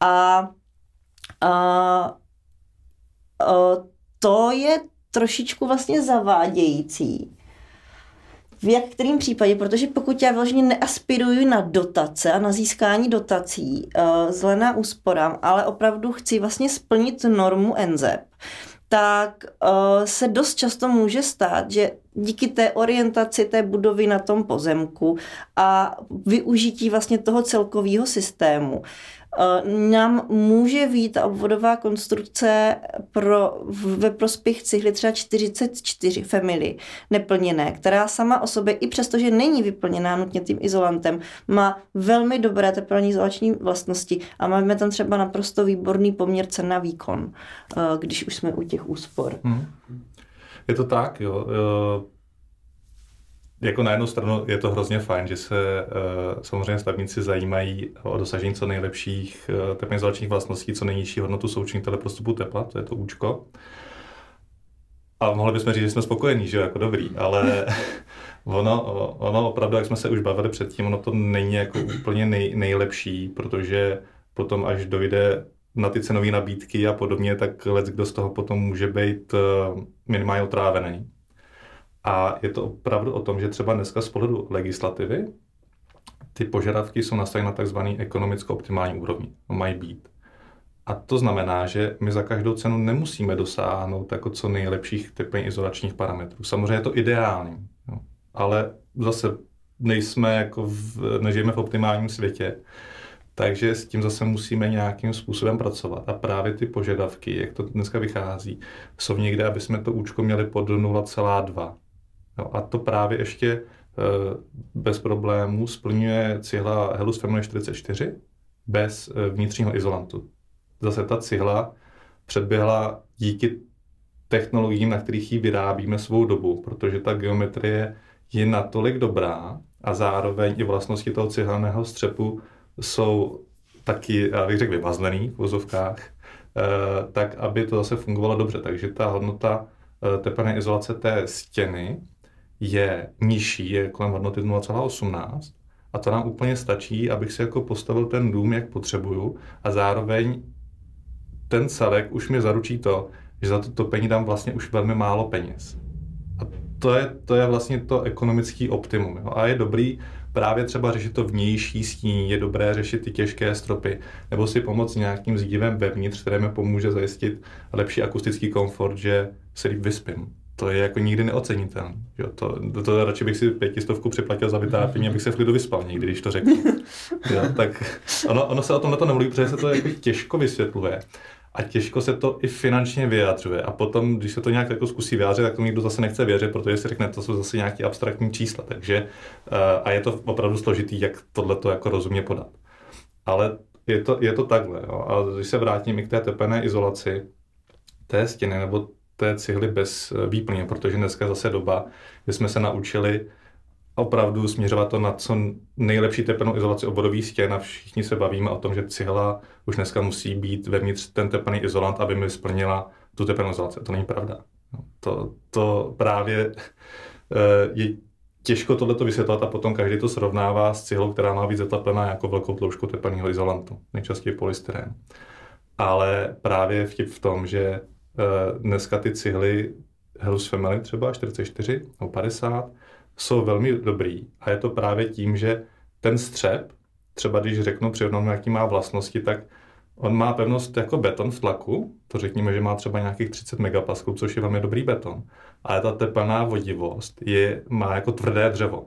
To je trošičku vlastně zavádějící. V kterém případě, protože pokud já vyloženě neaspiruju na dotace a na získání dotací, zelená úsporám, ale opravdu chci vlastně splnit normu NZEP, tak se dost často může stát, že díky té orientaci té budovy na tom pozemku a využití vlastně toho celkového systému nám může vyjít ta obvodová konstrukce ve prospěch cihly třeba 44 family neplněné, která sama o sobě, i přesto, že není vyplněná nutně tím izolantem, má velmi dobré tepelní izolační vlastnosti a máme tam třeba naprosto výborný poměr cena výkon, když už jsme u těch úspor. Je to tak, jo. Jako na jednu stranu je to hrozně fajn, že se samozřejmě stavebníci zajímají o dosažení co nejlepších tepelně izolačních vlastností, co nejnižší hodnotu součinitele prostupu tepla, to je to Účko. A mohli bychom říct, že jsme spokojení, že jako dobrý, Ono opravdu, jak jsme se už bavili předtím, ono to není jako úplně nejlepší, protože potom, až dojde na ty cenové nabídky a podobně, tak kdo z toho potom může být minimálně otrávený. A je to opravdu o tom, že třeba dneska z pohledu legislativy ty požadavky jsou nastaveny na takzvaný ekonomicko-optimální úrovni. Mají být. A to znamená, že my za každou cenu nemusíme dosáhnout jako co nejlepších teplně izolačních parametrů. Samozřejmě je to ideální, jo. Ale zase nežijeme v optimálním světě, takže s tím zase musíme nějakým způsobem pracovat. A právě ty požadavky, jak to dneska vychází, jsou někde, aby jsme to účko měli pod 0,2. Jo. A to právě ještě bez problémů splňuje cihla Hellus Family 44 bez vnitřního izolantu. Zase ta cihla předběhla díky technologiím, na kterých ji vyrábíme svou dobu, protože ta geometrie je natolik dobrá a zároveň i vlastnosti toho cihelného střepu jsou taky, já bych řekl, vymazlený v vozovkách, tak aby to zase fungovalo dobře. Takže ta hodnota tepelné izolace té stěny je nižší, je kolem hodnoty 0,18 a to nám úplně stačí, abych si jako postavil ten dům, jak potřebuju a zároveň ten celek už mi zaručí to, že za to topení dám vlastně už velmi málo peněz. A to je vlastně to ekonomický optimum. Jo? A je dobrý právě třeba řešit to vnější stíní, je dobré řešit ty těžké stropy, nebo si pomoct nějakým zdivem vevnitř, které mi pomůže zajistit lepší akustický komfort, že se líp vyspím. To je jako nikdy neocenitelné. To radši bych si 500 připlatil za vytápění, abych se v klidu vyspal někdy, když to řeknu. Jo, tak ono se o tomhle to nemluví, protože se to jako těžko vysvětluje. A těžko se to i finančně vyjadřuje. A potom, když se to nějak jako zkusí vyjádřit, tak to nikdo zase nechce věřit, protože si řekne, to jsou zase nějaké abstraktní čísla. Takže, a je to opravdu složitý, jak tohleto jako rozumně podat. Ale je to takhle. Jo. A když se vrátím i k té tepelné izolaci té stěny nebo té cihly bez výplně, protože dneska je zase doba, kdy jsme se naučili opravdu směřovat to na co nejlepší tepelnou izolaci obvodových stěn a všichni se bavíme o tom, že cihla už dneska musí být vevnitř ten tepelný izolant, aby mi splnila tu tepelnou izolaci. To není pravda. To právě je těžko tohleto vysvětlovat a potom každý to srovnává s cihlou, která má být zateplená jako velkou tloušťkou tepelného izolantu, nejčastěji polystyrén. Ale právě vtip v tom, že dneska ty cihly Hellus Family třeba 44 nebo 50 jsou velmi dobrý a je to právě tím, že ten střep, třeba když řeknu přirovnáme, jaký má vlastnosti, tak on má pevnost jako beton v tlaku, to řekněme, že má třeba nějakých 30 megapaskalů, což je velmi dobrý beton, ale ta tepelná vodivost má jako tvrdé dřevo.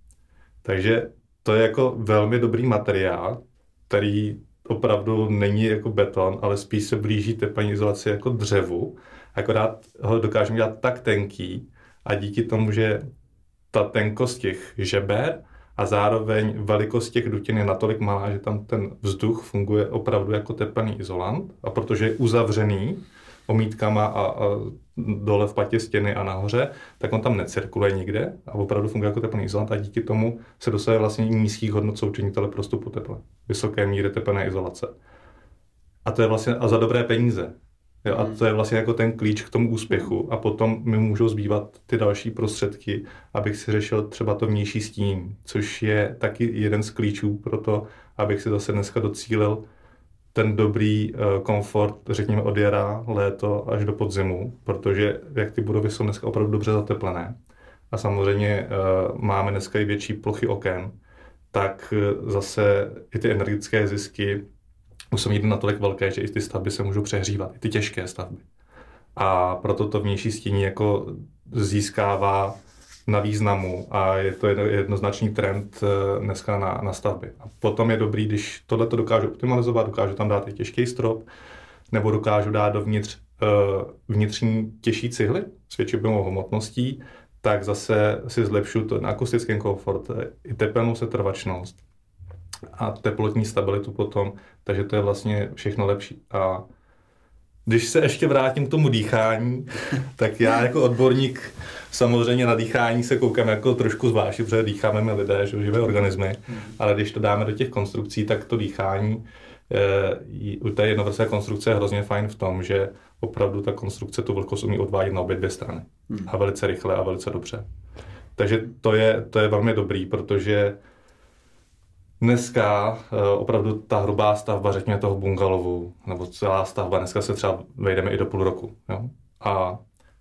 Takže to je jako velmi dobrý materiál, který opravdu není jako beton, ale spíš se blíží tepelní izolaci jako dřevu, akorát ho dokážeme dělat tak tenký a díky tomu, že ta tenkost těch žeber a zároveň velikost těch dutin je natolik malá, že tam ten vzduch funguje opravdu jako tepelný izolant a protože je uzavřený omítkama a dole v patě stěny a nahoře, tak on tam necirkuluje nikde a opravdu funguje jako tepelný izolant a díky tomu se dosahuje vlastně nízkých hodnot součinitele prostupu tepla. Vysoké míry tepelné izolace. A to je vlastně a za dobré peníze. Jo, a to je vlastně jako ten klíč k tomu úspěchu a potom mi můžou zbývat ty další prostředky, abych si řešil třeba to vnější stínění, což je taky jeden z klíčů pro to, abych si zase dneska docílil ten dobrý komfort, řekněme od jara, léto až do podzimu, protože jak ty budovy jsou dneska opravdu dobře zateplené a samozřejmě máme dneska i větší plochy oken, tak zase i ty energetické zisky musí jít natolik velké, že i ty stavby se můžou přehřívat, i ty těžké stavby. A proto to vnější stínění jako získává na významu a je to jednoznačný trend dneska na stavby. A potom je dobrý, když tohleto dokážu optimalizovat, dokážu tam dát i těžký strop, nebo dokážu dát dovnitř vnitřní těžší cihly s větší objemovou hmotností, tak zase si zlepšu ten akustický komfort, i tepelnou setrvačnost a teplotní stabilitu potom, takže to je vlastně všechno lepší. A když se ještě vrátím k tomu dýchání, tak já jako odborník samozřejmě na dýchání se koukám jako trošku zvláště, protože dýcháme my lidé, živé organismy, ale když to dáme do těch konstrukcí, tak to dýchání u té jednovrstvé konstrukce je hrozně fajn v tom, že opravdu ta konstrukce tu vlhkost umí odvádět na obě dvě strany. A velice rychle a velice dobře. Takže to je velmi dobrý, protože dneska opravdu ta hrubá stavba, řekněme toho bungalovu, nebo celá stavba, dneska se třeba vejdeme i do půl roku. Jo? A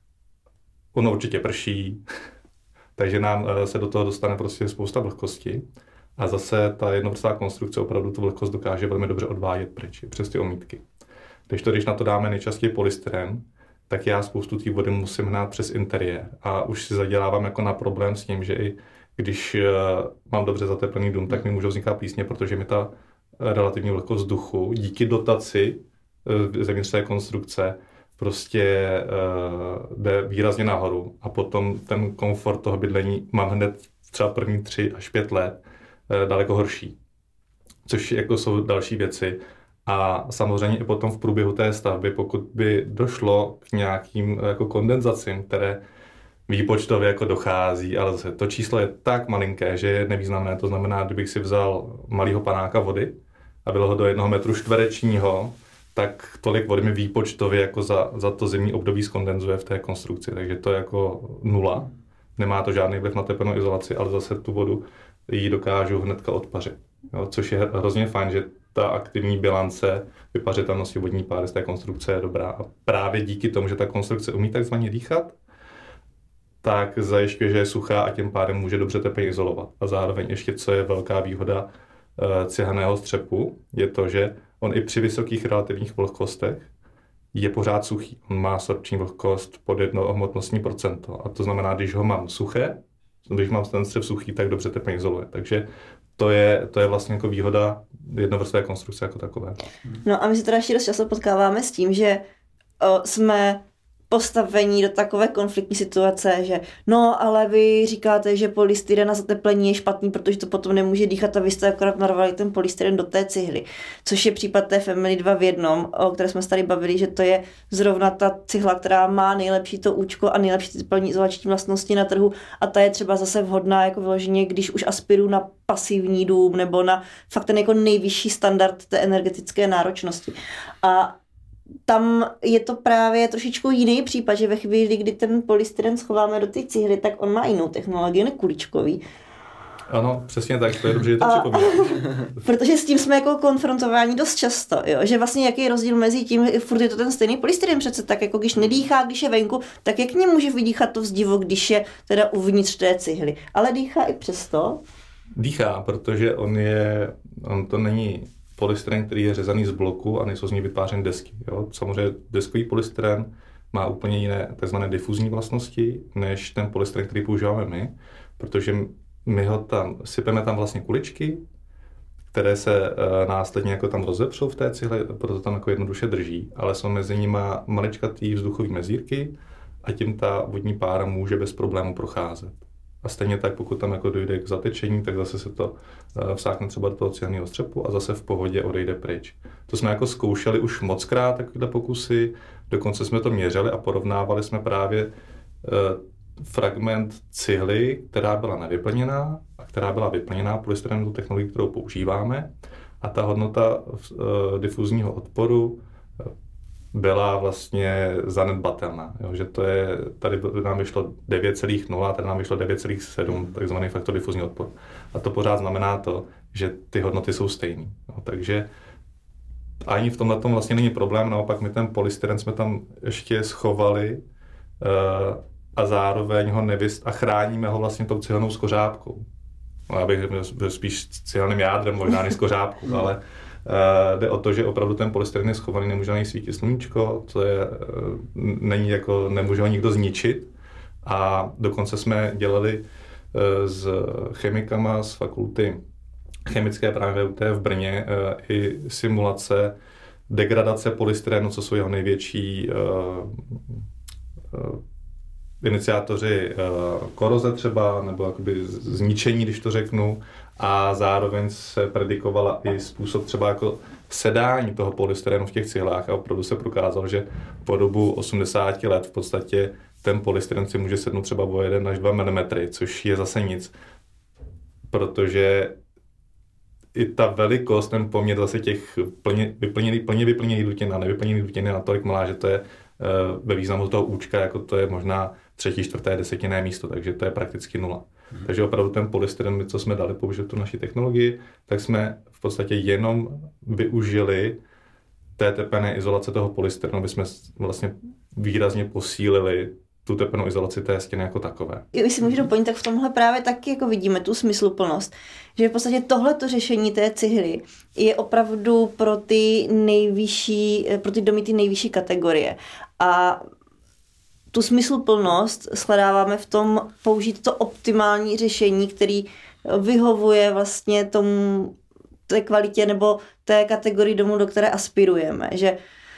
ono určitě prší, takže nám se do toho dostane prostě spousta vlhkosti. A zase ta jednovrstvá konstrukce opravdu tu vlhkost dokáže velmi dobře odvádět pryč přes ty omítky. Když na to dáme nejčastěji polystyren, tak já spoustu té vody musím hnát přes interiér. A už si zadělávám jako na problém s tím, že i když mám dobře zateplený dům, tak mi můžou vznikat plísně, protože mi ta relativní vlhkost vzduchu díky dotaci zevnitř té konstrukce prostě jde výrazně nahoru. A potom ten komfort toho bydlení mám hned třeba první 3 až 5 let daleko horší. Což jako jsou další věci. A samozřejmě i potom v průběhu té stavby, pokud by došlo k nějakým jako kondenzacím, které výpočtově jako dochází, ale zase to číslo je tak malinké, že je nevýznamné. To znamená, kdybych si vzal malýho panáka vody a bylo ho do 1 metru čtverečního, tak tolik vody mi výpočtově jako za to zimní období skondenzuje v té konstrukci. Takže to je jako 0. Nemá to žádný vliv na tepelnou izolaci, ale zase tu vodu ji dokážu hnedka odpařit. Jo, což je hrozně fajn, že ta aktivní bilance vypařitelnosti vodní páry z té konstrukce je dobrá. A právě díky tomu, že ta konstrukce umí takzvaně dýchat, tak zajišťuje, že je suchá a tím pádem může dobře teplně izolovat. A zároveň ještě, co je velká výhoda cihaného střepu, je to, že on i při vysokých relativních vlhkostech je pořád suchý. On má sorpční vlhkost pod 1% a to znamená, když ho mám suché, když mám ten střep suchý, tak dobře teplně izoluje. Takže to je vlastně jako výhoda jednovrstvé konstrukce jako takové. No a my se teda ještě dost často potkáváme s tím, že jsme postavení do takové konfliktní situace, že no, ale vy říkáte, že polystyren na zateplení je špatný, protože to potom nemůže dýchat a vy jste akorát narvali ten polystyren do té cihly. Což je případ té Family 2 v jednom, o které jsme se tady bavili, že to je zrovna ta cihla, která má nejlepší to účko a nejlepší teplní izolační vlastnosti na trhu a ta je třeba zase vhodná jako vyloženě, když už aspiruju na pasivní dům nebo na fakt ten jako nejvyšší standard té energetické náročnosti. A tam je to právě trošičku jiný případ, že ve chvíli, kdy ten polystyren schováme do té cihly, tak on má jinou technologii, ne kuličkový. Ano, přesně tak, to je dobře, že to připomínáš. Protože s tím jsme jako konfrontováni dost často, jo? Že vlastně jaký je rozdíl mezi tím, furt je to ten stejný polystyren přece, tak jako když nedýchá, když je venku, tak jak může vydýchat to vzdivo, když je teda uvnitř té cihly. Ale dýchá i přesto? Dýchá, protože on to není polystyren, který je řezaný z bloku a nejsou z něj vytvářeny desky. Jo? Samozřejmě deskový polystyren má úplně jiné tzv. Difuzní vlastnosti, než ten polystyren, který používáme my, protože my ho tam sypeme tam vlastně kuličky, které se následně jako tam rozepřou v té cihle, proto tam jako jednoduše drží, ale jsou mezi nimi maličkatý vzduchový mezírky a tím ta vodní pára může bez problému procházet. A stejně tak, pokud tam jako dojde k zatečení, tak zase se to vsákne třeba do toho cihaného střepu a zase v pohodě odejde pryč. To jsme jako zkoušeli už mockrát takové pokusy, dokonce jsme to měřili a porovnávali jsme právě fragment cihly, která byla nevyplněná a která byla vyplněná polystyrenovou technologií, kterou používáme. A ta hodnota difuzního odporu byla vlastně zanedbatelná. Jo, že to je, tady nám vyšlo 9,0 a tady nám vyšlo 9,7, takzvaný faktor difuzního odporu. A to pořád znamená to, že ty hodnoty jsou stejné. Takže ani v tomhle tom vlastně není problém, naopak my ten polystyren jsme tam ještě schovali a zároveň ho a chráníme ho vlastně tou cihelnou skořápkou. Já bych byl spíš cihelným jádrem, možná než skořápkou, ale jde o to, že opravdu ten polystyren je schovaný, nemůže na něj svítit sluníčko, nemůže ho nikdo zničit. A dokonce jsme dělali s chemikama z fakulty chemické právě VUT v Brně i simulace degradace polystyrenu, co jsou jeho největší iniciátoři koroze třeba, nebo jakoby zničení, když to řeknu, a zároveň se predikovala i způsob třeba jako sedání toho polystyrenu v těch cihlách a opravdu se prokázalo, že po dobu 80 let v podstatě ten polystyren si může sednout třeba o 1 až 2 mm, což je zase nic, protože i ta velikost, ten poměr zase těch plně vyplněných dutin a nevyplněných dutin je natolik malá, že to je ve významu toho účka, jako to je možná 3., 4., 10. místo, takže to je prakticky 0. Takže opravdu ten polystyren, co jsme dali použít tu naší technologii, tak jsme v podstatě jenom využili té teplné izolace toho polystyrenu, aby jsme vlastně výrazně posílili tu teplnou izolaci té stěny jako takové. Když si můžu doplnit, tak v tomhle právě taky jako vidíme tu smysluplnost, že v podstatě tohleto řešení té cihly je opravdu pro ty domy ty nejvyšší kategorie. A tu smysluplnost shledáváme v tom použít to optimální řešení, který vyhovuje vlastně tomu té kvalitě nebo té kategorii domu, do které aspirujeme. Že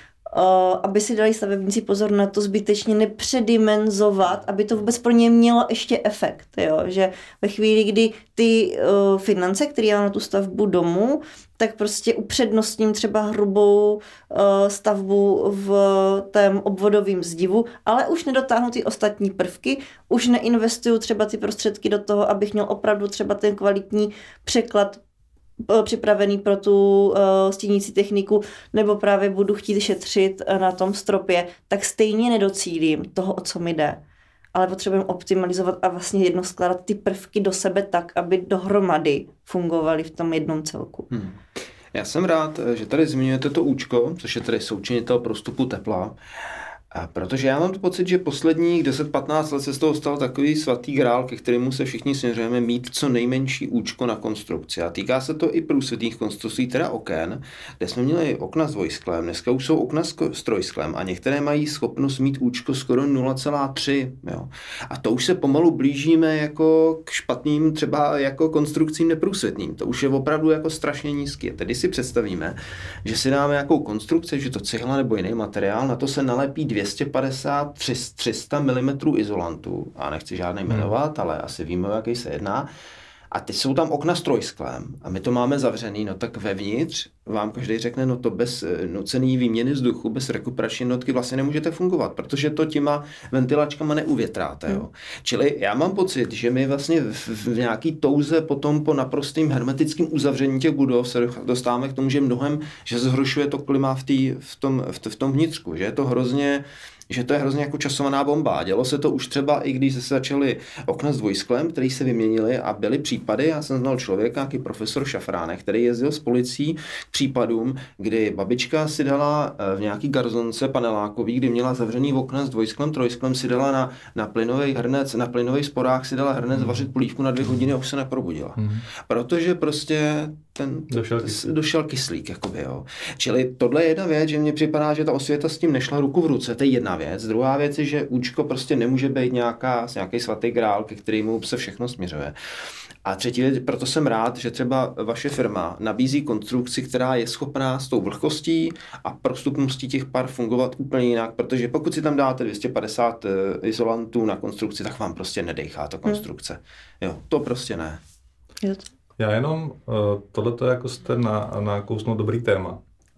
aby si dali stavebníci pozor na to zbytečně nepředimenzovat, aby to vůbec pro ně mělo ještě efekt. Jo? Že ve chvíli, kdy ty finance, které mám na tu stavbu domu, tak prostě upřednostním třeba hrubou stavbu v tém obvodovém zdivu, ale už nedotáhnu ty ostatní prvky, už neinvestuju třeba ty prostředky do toho, abych měl opravdu třeba ten kvalitní překlad připravený pro tu stínící techniku, nebo právě budu chtít šetřit na tom stropě, tak stejně nedocílím toho, o co mi jde. Ale potřebujeme optimalizovat a vlastně skládat ty prvky do sebe tak, aby dohromady fungovaly v tom jednom celku. Já jsem rád, že tady zmiňujete to účko, což je tady součinitel prostupu tepla. Protože já mám pocit, že posledních 10-15 let se z toho stal takový svatý grál, ke kterému se všichni směřujeme mít co nejmenší účko na konstrukci. A týká se to i průsvitných konstrukcí, teda oken, kde jsme měli okna s dvojsklem, dneska už jsou okna s trojsklem a některé mají schopnost mít účko skoro 0,3. Jo. A to už se pomalu blížíme jako k špatným třeba jako konstrukcím neprůsvitným. To už je opravdu jako strašně nízký. Tedy si představíme, že si dáme nějakou konstrukci, že to cihla nebo jiný materiál, na to se nalepí 250-300 mm izolantu. A nechci žádný jmenovat, ale asi víme, o jaký se jedná. A teď jsou tam okna s trojsklem a my to máme zavřený, no tak vevnitř vám každý řekne, no to bez nucený výměny vzduchu, bez rekuperační jednotky vlastně nemůžete fungovat, protože to těma ventilačkama neuvětráte. Jo. Čili já mám pocit, že my vlastně v nějaký touze potom po naprostým hermetickým uzavření těch budov se dostáváme k tomu, že že zhoršuje to klima v tom vnitřku, že je to hrozně jako časovaná bomba. Dělo se to už třeba i když se začaly okna s dvojsklem, které se vyměnily a byly případy, já jsem znal člověka, nějaký profesor Šafránek, který jezdil s policií k případům, kdy babička si dala v nějaký garzonce panelákový, kdy měla zavřený okna s dvojsklem, trojsklem, si dala na plynový hrnec, na plynových sporách si dala hrnec vařit polívku na 2 hodiny a už se neprobudila. Protože prostě došel kyslík, jakoby, jo. Čili tohle je jedna věc, že mně připadá, že ta osvěta s tím nešla ruku v ruce, to je jedna věc. Druhá věc je, že účko prostě nemůže být nějaký svatý grál, ke kterému se všechno směřuje. A třetí věc, proto jsem rád, že třeba vaše firma nabízí konstrukci, která je schopná s tou vlhkostí a prostupností těch par fungovat úplně jinak, protože pokud si tam dáte 250 izolantů na konstrukci, tak vám prostě nedejchá ta konstrukce. Jo, to prostě ne. Já jenom tohleto jako jste nakousnul dobrý téma.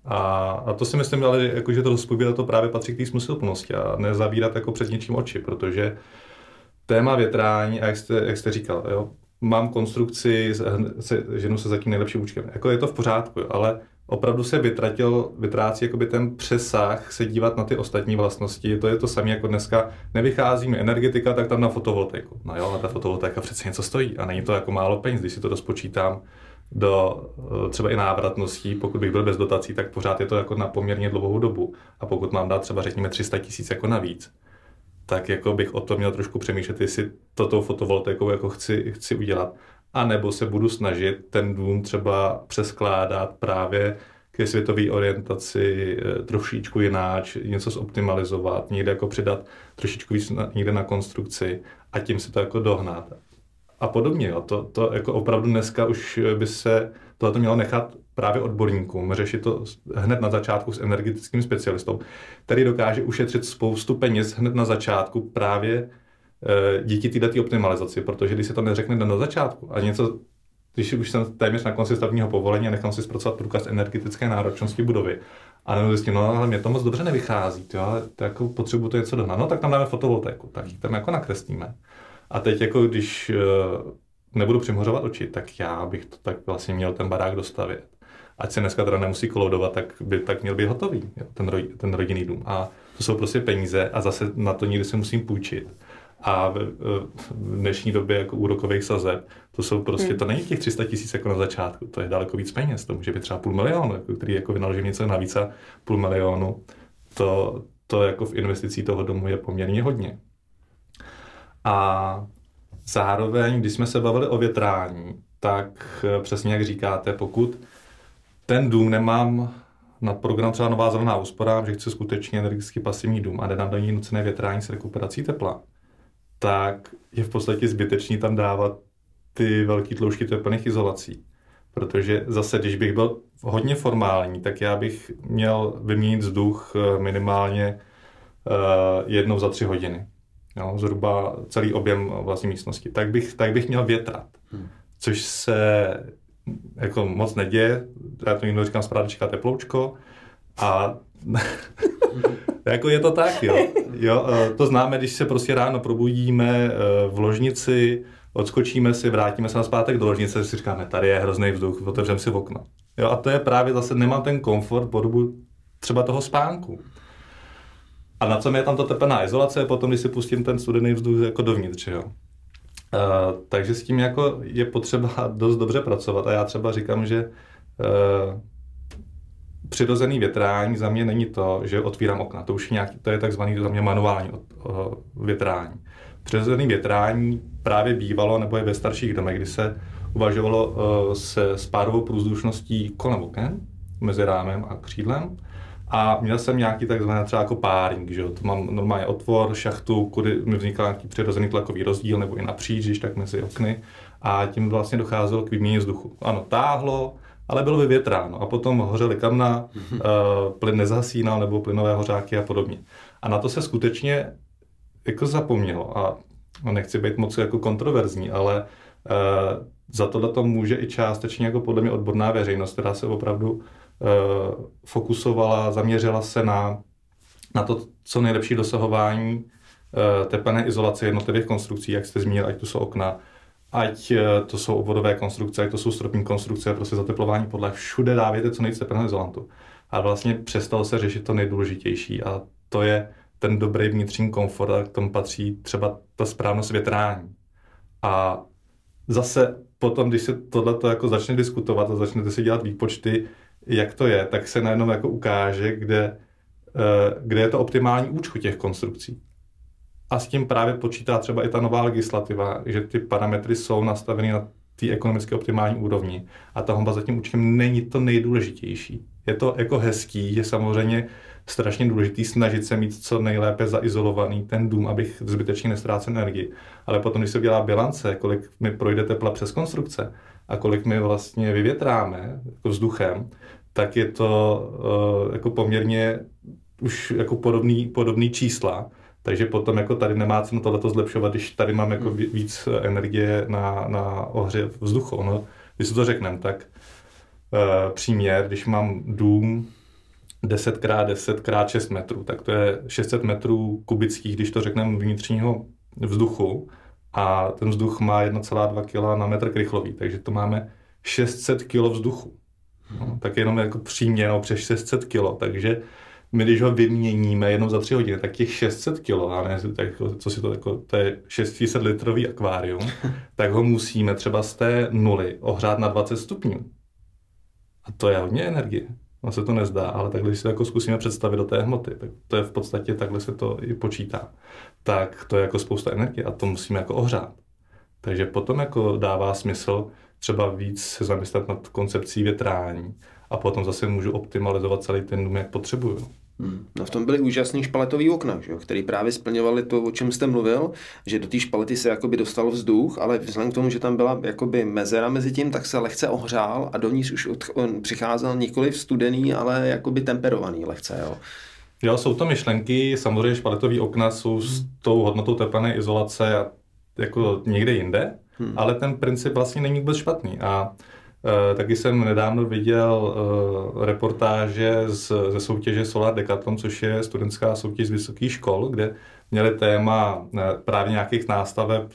A to si myslím, ale jako, že to rozpovídat to právě patří k té smysluplnosti a nezavírat jako před něčím oči, protože téma větrání, a jak jste říkal, jo, mám konstrukci, ženu se za tím nejlepším účkem. Jako je to v pořádku, ale opravdu se vytrácí jakoby ten přesah se dívat na ty ostatní vlastnosti. To je to samé jako dneska. Nevychází mi energetika, tak tam na fotovoltaiku. No jo, ale ta fotovoltaika přece něco stojí a není to jako málo peněz, když si to rozpočítám do třeba i návratností, pokud bych byl bez dotací, tak pořád je to jako na poměrně dlouhou dobu. A pokud mám dát třeba řekněme 300 000 jako navíc, tak jako bych o tom měl trošku přemýšlet, jestli tou fotovoltaikou jako chci udělat. A nebo se budu snažit ten dům třeba přeskládat právě ke světové orientaci trošičku jináč, něco zoptimalizovat, někde jako přidat trošičku víc někde na konstrukci a tím se to jako dohnat. A podobně, jo. To jako opravdu dneska už by se tohle mělo nechat právě odborníkům, řešit to hned na začátku s energetickým specialistou, který dokáže ušetřit spoustu peněz hned na začátku právě díky této optimalizaci, protože když se to neřekne na začátku a něco, když už jsem téměř na konci stavebního povolení a nechám si zpracovat průkaz energetické náročnosti budovy a nebo zjistím, no ale mě to moc dobře nevychází, ale to jako potřebuji to něco dohnat, no tak tam dáme fotovoltaiku, tak ji tam jako nakreslíme. A teď jako když nebudu přimhořovat oči, tak já bych to tak vlastně měl ten barák dostavět. Ať se dneska teda nemusí koloudovat, tak by tak měl být hotový, jo, ten rodinný dům. A to jsou prostě peníze a zase na to někdy se musím půjčit. A v dnešní době jako úrokových sazeb, to jsou prostě, to není těch 300 000 jako na začátku, to je daleko víc peněz, to může být třeba 500 000, jako, který jako vynaloží něco navíc a 500 000, to jako v investicí toho domu je poměrně hodně. A zároveň, když jsme se bavili o větrání, tak přesně jak říkáte, pokud ten dům nemám na program třeba Nová zelená úspora, že chci skutečně energeticky pasivní dům a nedám do ní nucené větrání s rekuperací tepla, tak je v podstatě zbytečný tam dávat ty velké tloušťky tepelných izolací. Protože zase, když bych byl hodně formální, tak já bych měl vyměnit vzduch minimálně jednou za 3 hodiny. Jo, zhruba celý objem vlastní místnosti. Tak bych měl větrat. Což se jako moc neděje. Já to někdo říkám, správně čeká teploučko. A jako je to tak, jo. To známe, když se prostě ráno probudíme v ložnici, odskočíme si, vrátíme se nazpátek do ložnice, si říkáme, tady je hrozný vzduch, otevřeme si okno. Jo, a to je právě zase, nemám ten komfort po dobu třeba toho spánku. A na co mi je tam ta tepelná izolace, potom, když si pustím ten studený vzduch jako dovnitř, jo. Takže s tím jako je potřeba dost dobře pracovat a já třeba říkám, že přirozený větrání za mě není to, že otvírám okna. To už je to je takzvaný za mě manuální větrání. Přirozený větrání právě bývalo, nebo je ve starších domech, kdy se uvažovalo s párovou průzdušností kolem oken, mezi rámem a křídlem. A měl jsem nějaký takzvaný třeba jako páring, že jo. To mám normálně otvor, šachtu, kudy mi vznikal nějaký přirozený tlakový rozdíl, nebo i napříč, když tak mezi okny. A tím vlastně docházelo k výměně vzduchu. Ano, táhlo, ale bylo vyvětráno. A potom hořely kamna, plyn nezahasínal, nebo plynové hořáky a podobně. A na to se skutečně jako zapomnělo. A nechci být moc jako kontroverzní, ale za tohleto může i částečně jako podle mě odborná veřejnost, která se opravdu fokusovala, zaměřila se na to, co nejlepší dosahování tepelné izolace jednotlivých konstrukcí, jak jste zmínil, ať to jsou okna, ať to jsou obvodové konstrukce, ať to jsou stropní konstrukce, prostě zateplování podlah, všude dávajte co nejvíce tepelného izolantu. A vlastně přestalo se řešit to nejdůležitější a to je ten dobrý vnitřní komfort a k tomu patří třeba ta správnost větrání. A zase potom, když se tohleto jako začne diskutovat a začnete si dělat výpočty, jak to je, tak se najednou jako ukáže, kde je to optimální účku těch konstrukcí. A s tím právě počítá třeba i ta nová legislativa, že ty parametry jsou nastaveny na té ekonomicky optimální úrovni. A ta honba za tím účtem není to nejdůležitější. Je to jako hezký, je samozřejmě strašně důležitý snažit se mít co nejlépe zaizolovaný ten dům, abych zbytečně nestrácel energii. Ale potom, když se dělá bilance, kolik mi projde tepla přes konstrukce a kolik my vlastně vyvětráme jako vzduchem, tak je to jako poměrně už jako podobný čísla. Takže potom jako tady nemá cenu tohleto zlepšovat, když tady mám jako víc energie na ohřev vzduchu. No, když si to řekneme, tak příměr, když mám dům 10x10x6 metrů, tak to je 600 metrů kubických, když to řekneme vnitřního vzduchu a ten vzduch má 1,2 kg na metr krychlový, takže to máme 600 kg vzduchu. No, tak jenom jako příměr přes 600 kg, takže my, když ho vyměníme jenom za 3 hodiny, tak těch 600 kg, a ne, tak, co si to jako, to je 600 litrový akvárium, tak ho musíme třeba z té nuly ohřát na 20 stupňů. A to je hodně energie. No se to nezdá, ale takhle, když si to jako zkusíme představit do té hmoty, tak to je v podstatě, takhle se to i počítá. Tak to je jako spousta energie a to musíme jako ohřát. Takže potom jako dává smysl třeba víc se zamyslet nad koncepcí větrání a potom zase můžu optimalizovat celý ten dům, jak potřebuju. No v tom byly úžasný špaletový okna, že? Který právě splňovaly to, o čem jste mluvil, že do té špalety se jakoby dostal vzduch, ale vzhledem k tomu, že tam byla jakoby mezera mezi tím, tak se lehce ohřál a dovnitř už přicházel nikoliv studený, ale jakoby temperovaný lehce, jo. Jo, jsou to myšlenky, samozřejmě špaletový okna jsou s tou hodnotou tepelné izolace jako někde jinde, ale ten princip vlastně není vůbec špatný. A taky jsem nedávno viděl reportáže ze soutěže Solar Decathlon, což je studentská soutěž z vysokých škol, kde měli téma právě nějakých nástaveb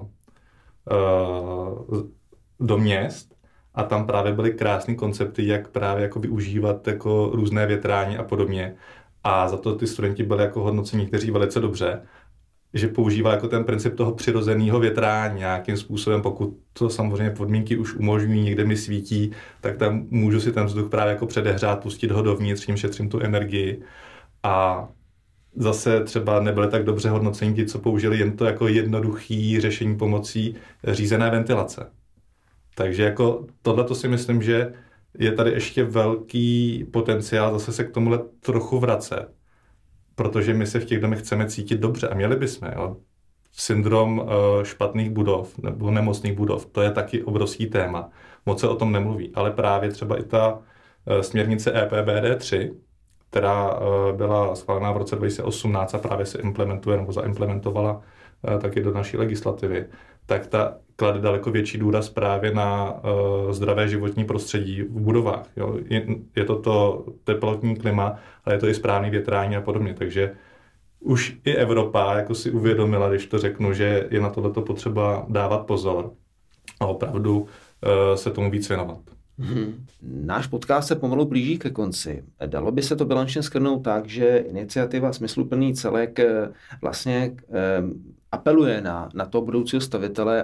do měst a tam právě byly krásné koncepty, jak právě jako využívat jako různé větrání a podobně. A za to ty studenti byli jako hodnocení, kteří velice dobře. že používá jako ten princip toho přirozeného větrání nějakým způsobem, pokud to samozřejmě podmínky už umožňují, někde mi svítí, tak tam můžu si ten vzduch právě jako předehřát, pustit ho dovnitř, tím šetřím tu energii. A zase třeba nebyly tak dobře hodnocení ti, co použili jen to jako jednoduchý řešení pomocí řízené ventilace. Takže jako tohleto si myslím, že je tady ještě velký potenciál zase se k tomuhle trochu vracet, protože my se v těch domech chceme cítit dobře a měli bychom. Jo. Syndrom špatných budov nebo nemocných budov, to je taky obrovský téma. Moc se o tom nemluví, ale právě třeba i ta směrnice EPBD 3, která byla schválená v roce 2018 a právě se implementuje nebo zaimplementovala taky do naší legislativy, tak ta klade daleko větší důraz právě na zdravé životní prostředí v budovách. Jo. Je to teplotní klima, ale je to i správný větrání a podobně. Takže už i Evropa jako si uvědomila, když to řeknu, že je na tohleto potřeba dávat pozor a opravdu se tomu víc věnovat. Náš podcast se pomalu blíží ke konci. Dalo by se to bilančně shrnout tak, že iniciativa Smysluplný celek vlastně apeluje na toho budoucího stavitele,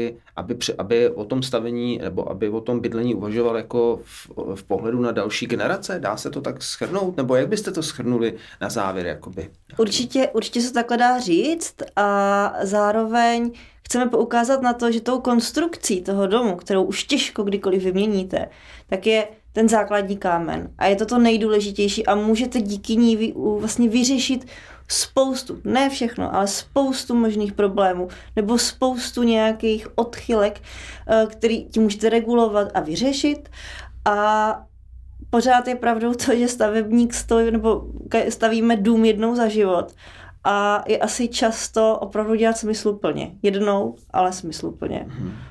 aby o tom stavení nebo aby o tom bydlení uvažoval jako v pohledu na další generace? Dá se to tak shrnout? Nebo jak byste to shrnuli na závěr? Jakoby? Určitě se takhle dá říct a zároveň chceme poukázat na to, že tou konstrukcí toho domu, kterou už těžko kdykoliv vyměníte, tak je ten základní kámen. A je to nejdůležitější a můžete díky ní vlastně vyřešit spoustu, ne všechno, ale spoustu možných problémů nebo spoustu nějakých odchylek, který tím můžete regulovat a vyřešit. A pořád je pravdou to, že stavebník stavíme dům jednou za život. A je asi často opravdu dělat smysluplně. Jednou, ale smysluplně.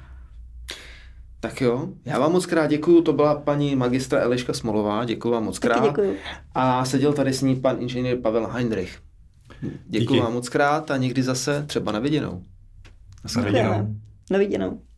Tak jo, já vám moc krát děkuju, to byla paní magistra Eliška Smolová, děkuju vám moc krát. Děkuju. A seděl tady s ní pan inženýr Pavel Heinrich. Děkuju vám moc krát a někdy zase třeba na viděnou. Na viděnou.